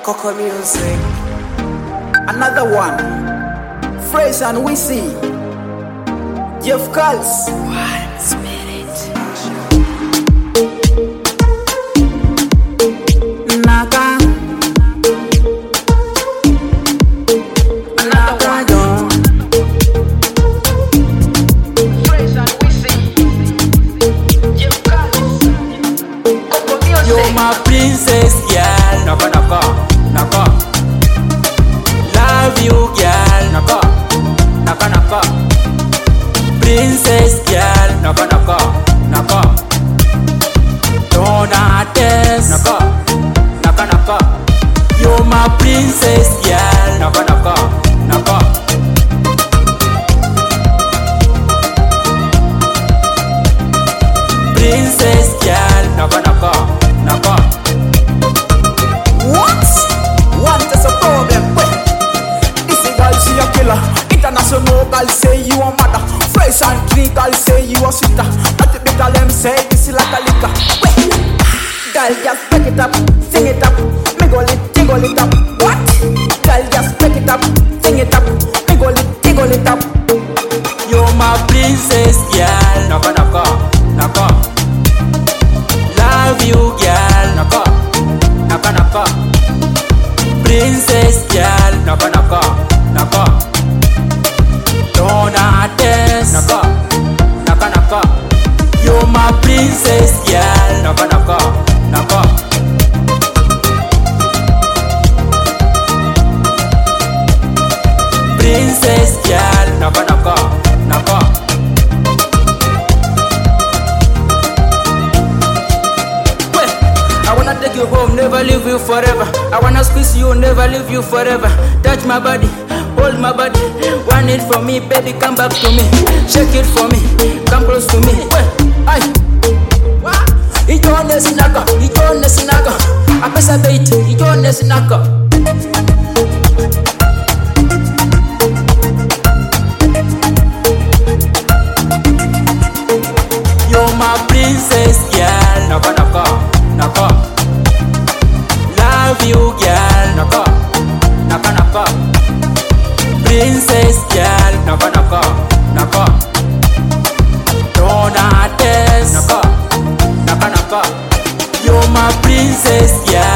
Coco Music. Another one. Fresh and Wissy. Jeff Calls. One Spirit. Naka. Naka John. Fresh and Wissy. Jeff Calls. Coco Music. You're my princess, girl. Naka, naka, naka. Love you, girl. Naka, naka, naka. Princess, girl. Naka, naka, naka. Donates. Naka, naka, naka. You're my princess, girl. Naka, naka, naka. Princess, girl. Naka, naka, naka. What? What is a problem? Wait. This a girl, she a killer. International girl say you a mother. Fresh and clean girl say you a sister. Not the big girl them say this is like a liquor. Wait. Girl just pick it up, sing it up, jiggle it up. What? Girl just pick it up, sing it up, jiggle it up. You're my princess, girl. Naka, naka, naka. Love you, girl. Naka, naka, naka. Princess, girl. Naka, naka, naka. Donates. Naka, naka, naka. You're my princess, girl. Naka, naka, naka. Princess, girl. Naka, naka, naka. I wanna take you home, never leave you forever. I wanna squeeze you, never leave you forever. Touch my body, hold my body. Want it from me, baby, come back to me. Shake it for me, come close to me. Ay. Ijone sinaka, ijone sinaka. Apesa bait, ijone sinaka. You're my princess, girl. Naka, naka, naka. Love you, girl. Naka, naka, naka. Princess, girl. Naka, naka, naka. Donates. Naka, naka, naka. You're my princess, girl.